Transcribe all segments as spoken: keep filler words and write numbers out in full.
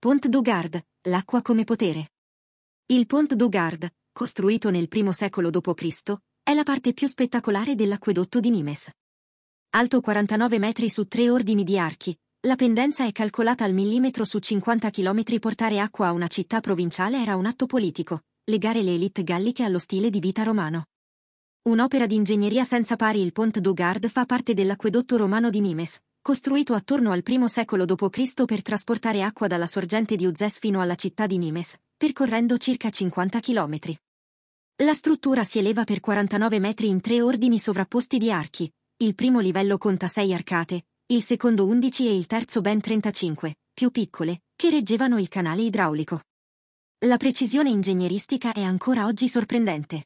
Pont du Gard, l'acqua come potere. Il Pont du Gard, costruito nel primo secolo dopo Cristo, è la parte più spettacolare dell'acquedotto di Nimes. Alto quarantanove metri su tre ordini di archi, la pendenza è calcolata al millimetro su cinquanta chilometri. Portare acqua a una città provinciale era un atto politico, legare le élite galliche allo stile di vita romano. Un'opera di ingegneria senza pari. Il Pont du Gard fa parte dell'acquedotto romano di Nimes, costruito attorno al primo secolo dopo Cristo per trasportare acqua dalla sorgente di Uzès fino alla città di Nimes, percorrendo circa cinquanta chilometri. La struttura si eleva per quarantanove metri in tre ordini sovrapposti di archi. Il primo livello conta sei arcate, il secondo undici e il terzo ben trentacinque, più piccole, che reggevano il canale idraulico. La precisione ingegneristica è ancora oggi sorprendente.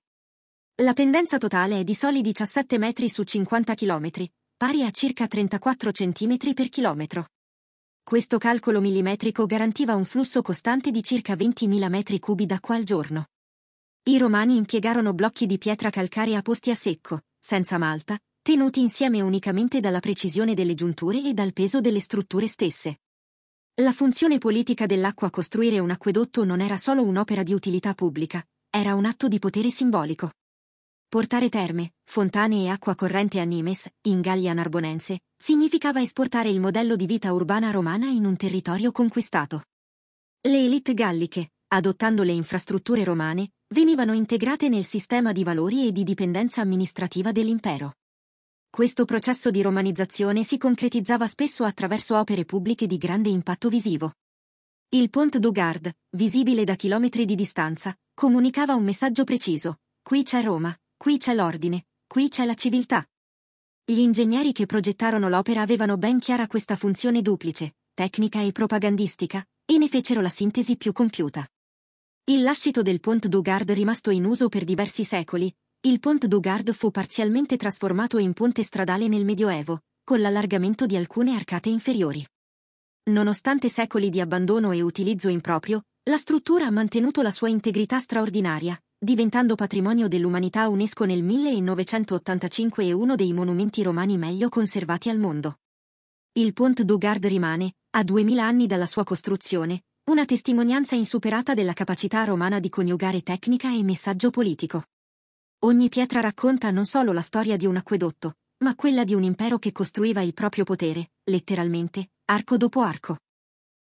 La pendenza totale è di soli diciassette metri su cinquanta chilometri, pari a circa trentaquattro centimetri per chilometro. Questo calcolo millimetrico garantiva un flusso costante di circa ventimila metri cubi d'acqua al giorno. I romani impiegarono blocchi di pietra calcarea posti a secco, senza malta, tenuti insieme unicamente dalla precisione delle giunture e dal peso delle strutture stesse. La funzione politica dell'acqua. Costruire un acquedotto non era solo un'opera di utilità pubblica, era un atto di potere simbolico. Portare terme, fontane e acqua corrente a Nimes, in Gallia Narbonense, significava esportare il modello di vita urbana romana in un territorio conquistato. Le élite galliche, adottando le infrastrutture romane, venivano integrate nel sistema di valori e di dipendenza amministrativa dell'impero. Questo processo di romanizzazione si concretizzava spesso attraverso opere pubbliche di grande impatto visivo. Il Pont du Gard, visibile da chilometri di distanza, comunicava un messaggio preciso: qui c'è Roma, qui c'è l'ordine, qui c'è la civiltà. Gli ingegneri che progettarono l'opera avevano ben chiara questa funzione duplice, tecnica e propagandistica, e ne fecero la sintesi più compiuta. Il lascito del Pont du Gard, rimasto in uso per diversi secoli, il Pont du Gard fu parzialmente trasformato in ponte stradale nel Medioevo, con l'allargamento di alcune arcate inferiori. Nonostante secoli di abbandono e utilizzo improprio, la struttura ha mantenuto la sua integrità straordinaria, diventando patrimonio dell'umanità UNESCO nel millenovecentottantacinque e uno dei monumenti romani meglio conservati al mondo. Il Pont du Gard rimane, a duemila anni dalla sua costruzione, una testimonianza insuperata della capacità romana di coniugare tecnica e messaggio politico. Ogni pietra racconta non solo la storia di un acquedotto, ma quella di un impero che costruiva il proprio potere, letteralmente, arco dopo arco.